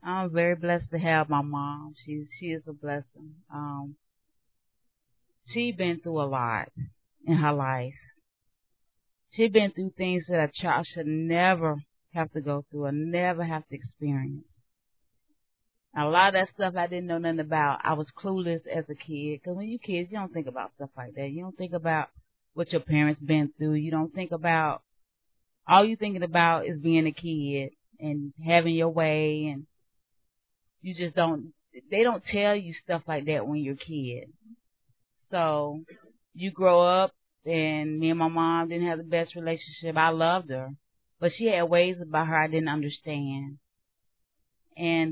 I'm very blessed to have my mom. She is a blessing. She been through a lot in her life. She been through things that a child should never have to go through or never have to experience. A lot of that stuff I didn't know nothing about. I was clueless as a kid. Because when you kids, you don't think about stuff like that. You don't think about what your parents been through. You don't think about, all you thinking about is being a kid and having your way. And you just don't, they don't tell you stuff like that when you're a kid. So you grow up, and me and my mom didn't have the best relationship. I loved her, but she had ways about her I didn't understand. And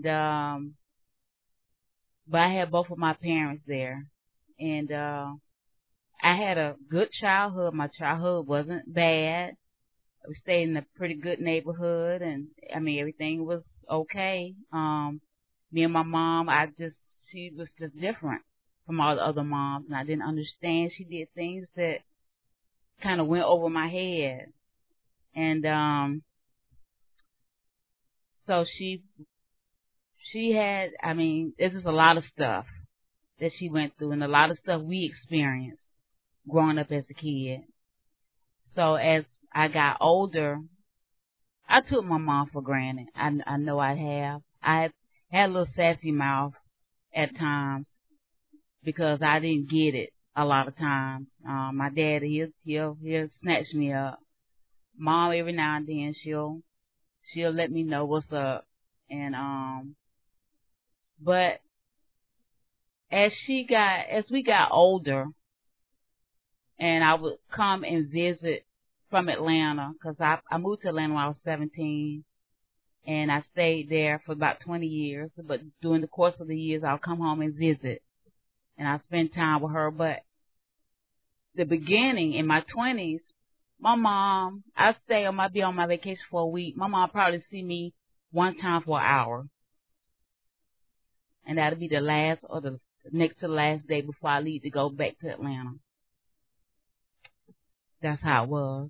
but I had both of my parents there, and I had a good childhood. My childhood wasn't bad. We stayed in a pretty good neighborhood, and I mean everything was okay. Me and my mom, she was just different from all the other moms, and I didn't understand. She did things that kind of went over my head, and so she had, I mean, this is a lot of stuff that she went through and a lot of stuff we experienced growing up as a kid. So as I got older, I took my mom for granted. I know I have. I had a little sassy mouth at times because I didn't get it a lot of times. My dad, he'll snatch me up. Mom, every now and then, she'll let me know what's up. And, but as we got older, and I would come and visit from Atlanta, because I moved to Atlanta when I was 17, and I stayed there for about 20 years. But during the course of the years, I'll come home and visit, and I spend time with her. But the beginning, in my 20s, my mom, I be on my vacation for a week. My mom probably see me one time for an hour, and that'll be the last or the next to the last day before I leave to go back to Atlanta. That's how it was.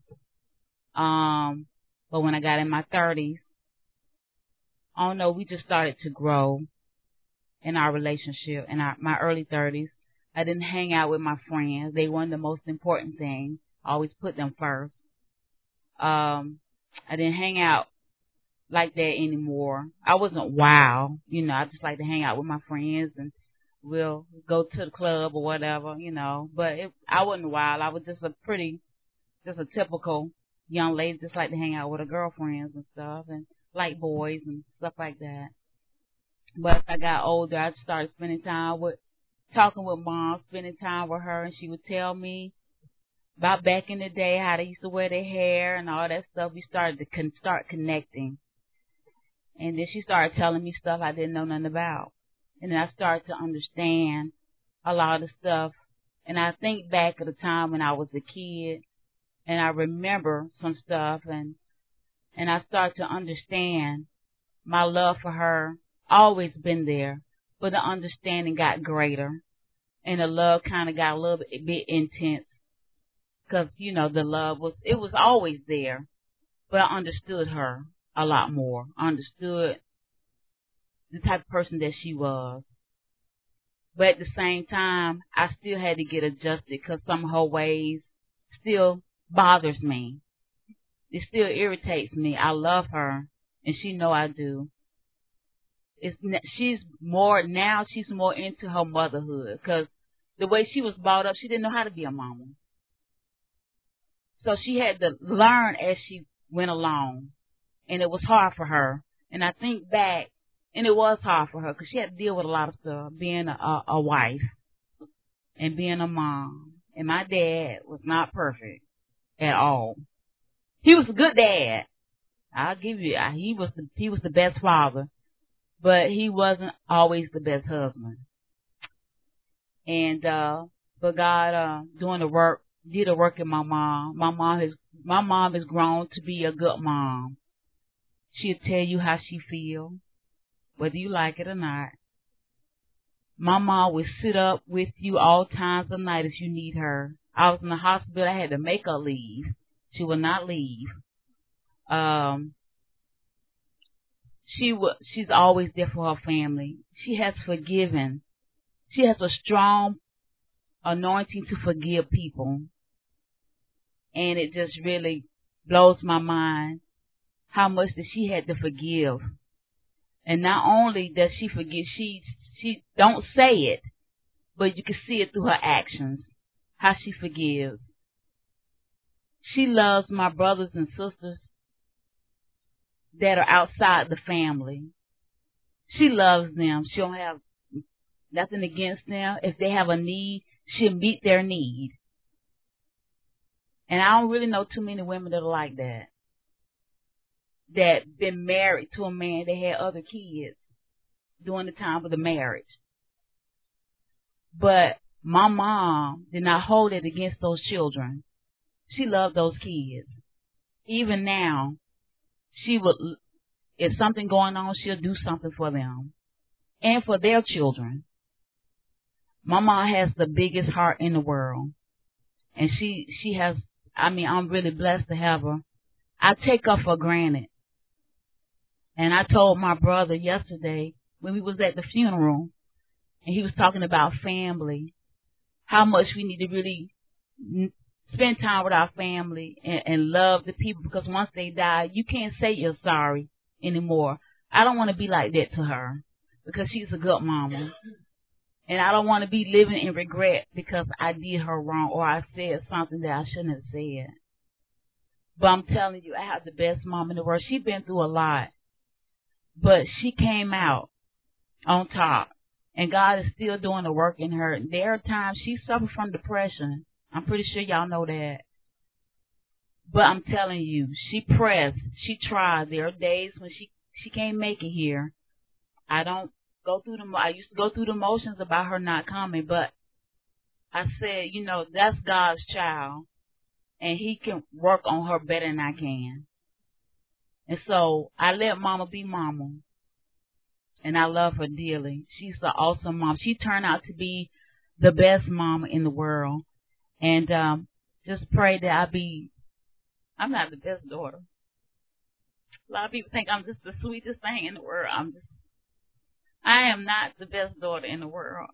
But when I got in my 30s, I don't know, we just started to grow in our relationship. In my early 30s, I didn't hang out with my friends. They weren't the most important thing. I always put them first. I didn't hang out like that anymore. I wasn't wild, I just like to hang out with my friends, and we'll go to the club or whatever, But I wasn't wild. I was just a typical young lady, just like to hang out with her girlfriends and stuff, and like boys and stuff like that. But as I got older, I started talking with mom, spending time with her, and she would tell me about back in the day, how they used to wear their hair and all that stuff. We started to start connecting. And then she started telling me stuff I didn't know nothing about. And then I started to understand a lot of stuff. And I think back at the time when I was a kid, and I remember some stuff, and I started to understand my love for her always been there, but the understanding got greater, and the love kind of got a little bit intense, because, the love was always there, but I understood her a lot more. I understood the type of person that she was. But at the same time, I still had to get adjusted, because some of her ways still bothers me. It still irritates me. I love her, and she know I do. She's more into her motherhood, because the way she was brought up, she didn't know how to be a mama. So she had to learn as she went along, and it was hard for her. And I think back, and it was hard for her, because she had to deal with a lot of stuff, being a wife and being a mom. And my dad was not perfect at all. He was a good dad. I'll give you, he was the best father, but he wasn't always the best husband. And but God did a work in my mom. My mom has grown to be a good mom. She'll tell you how she feels, whether you like it or not. My mom would sit up with you all times of night if you need her. I was in the hospital. I had to make her leave. She would not leave. she's always there for her family. She has forgiven. She has a strong anointing to forgive people. And it just really blows my mind how much that she had to forgive. And not only does she forgive, she don't say it, but you can see it through her actions, how she forgives. She loves my brothers and sisters that are outside the family. She loves them. She don't have nothing against them. If they have a need, she'll meet their need. And I don't really know too many women that are like that. That been married to a man that had other kids during the time of the marriage. But my mom did not hold it against those children. She loved those kids. Even now, she would, if something going on, she'll do something for them and for their children. My mom has the biggest heart in the world. And she has, I'm really blessed to have her. I take her for granted. And I told my brother yesterday when we was at the funeral, and he was talking about family, how much we need to really spend time with our family and love the people, because once they die, you can't say you're sorry anymore. I don't want to be like that to her because she's a good mama. And I don't want to be living in regret because I did her wrong or I said something that I shouldn't have said. But I'm telling you, I have the best mom in the world. She's been through a lot, but she came out on top. And God is still doing the work in her. There are times she suffered from depression. I'm pretty sure y'all know that. But I'm telling you, she pressed. She tried. There are days when she can't make it here. I used to go through the motions about her not coming, but I said, that's God's child, and He can work on her better than I can. And so I let Mama be Mama. And I love her dearly. She's an awesome mom. She turned out to be the best mama in the world. And just pray that I'm not the best daughter. A lot of people think I'm just the sweetest thing in the world. I am not the best daughter in the world.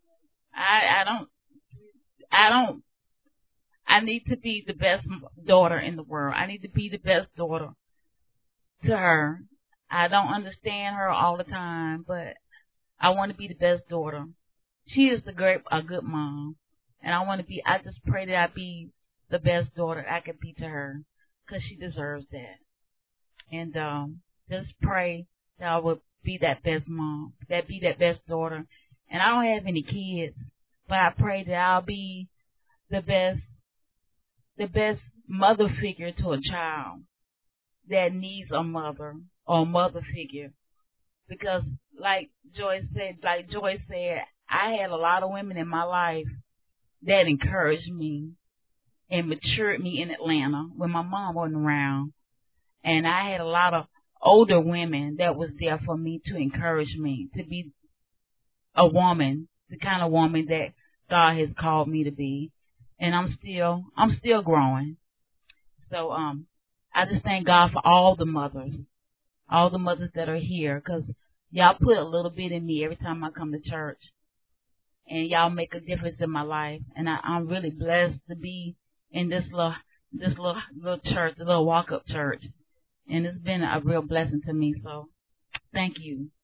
I need to be the best daughter in the world. I need to be the best daughter to her. I don't understand her all the time, but I want to be the best daughter. She is a good mom, and I just pray that I be the best daughter I could be to her, because she deserves that. And just pray that I would be that best mom, be that best daughter. And I don't have any kids, but I pray that I'll be the best mother figure to a child that needs a mother or mother figure. Because like Joy said, I had a lot of women in my life that encouraged me and matured me in Atlanta when my mom wasn't around. And I had a lot of older women that was there for me to encourage me to be a woman, the kind of woman that God has called me to be. And I'm still growing. So I just thank God for all the mothers that are here, because y'all put a little bit in me every time I come to church, and y'all make a difference in my life. And I'm really blessed to be in this little church, a little walk-up church, and it's been a real blessing to me. So thank you.